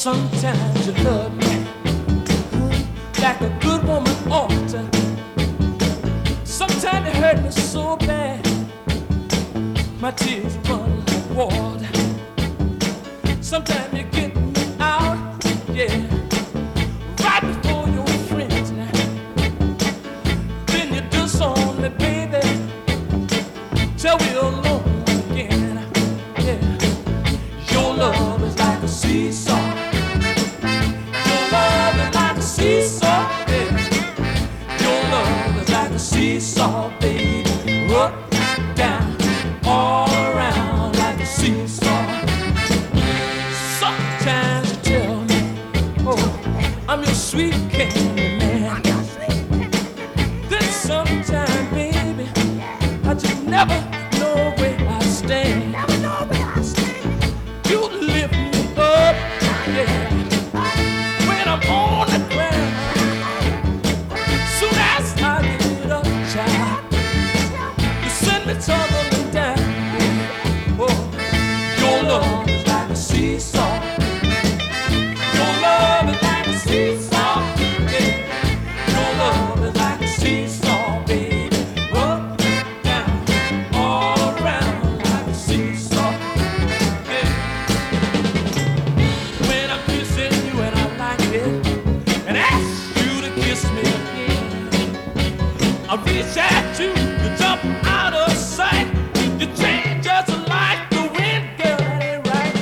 Sometimes you love me like a good woman ought to. Sometimes you hurt me so bad, my tears run like water. Sometimes you get me out, yeah, right before your friends. Then you disown me, baby, till we're alone again. Yeah, your love is like a seesaw. Seesaw, baby. Your love is like a seesaw, baby. Up, down, all around like a seesaw. Sometimes you tell me, oh, I'm your sweet candy man. Then sometimes, baby, I just never know where I stand. You lift me up, yeah, when I'm on the ground. Soon as I get up, child, you send me tumbling down. Oh, your love is like a seesaw. Your love is like a seesaw. Yeah, your love is like a seesaw, baby. Up, down, all around like a seesaw. Yeah. When I'm kissing you and I like it, and ask you to kiss me again, I reach at you, you jump out of sight. You change just like the wind, girl, that ain't right.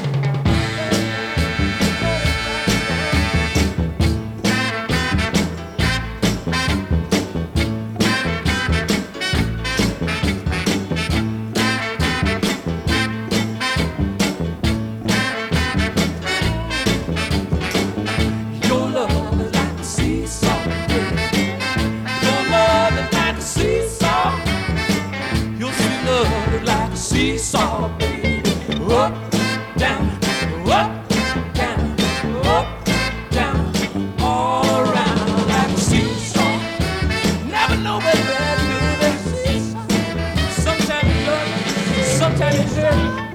Your love is like a seesaw, baby. Your love is like a seesaw. Your sweet love is like a seesaw, baby. Up, down, up, down, up, down, all around like a seesaw. Never know where that baby. Sometimes you love me, sometimes you hurt me.